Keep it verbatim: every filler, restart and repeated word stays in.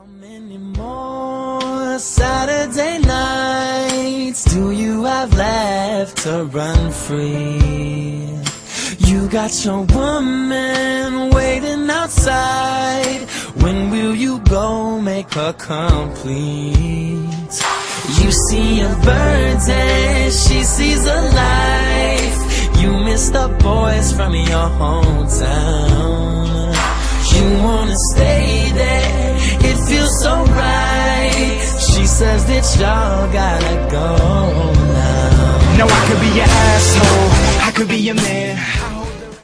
How many more Saturday nights do you have left to run free? You got your woman waiting outside. When will you go make her complete? You see a bird and she sees a life. You miss the boys from your hometown. You wanna stay there, it feels so right. She says that y'all gotta go now. No, I could be your asshole, I could be your man.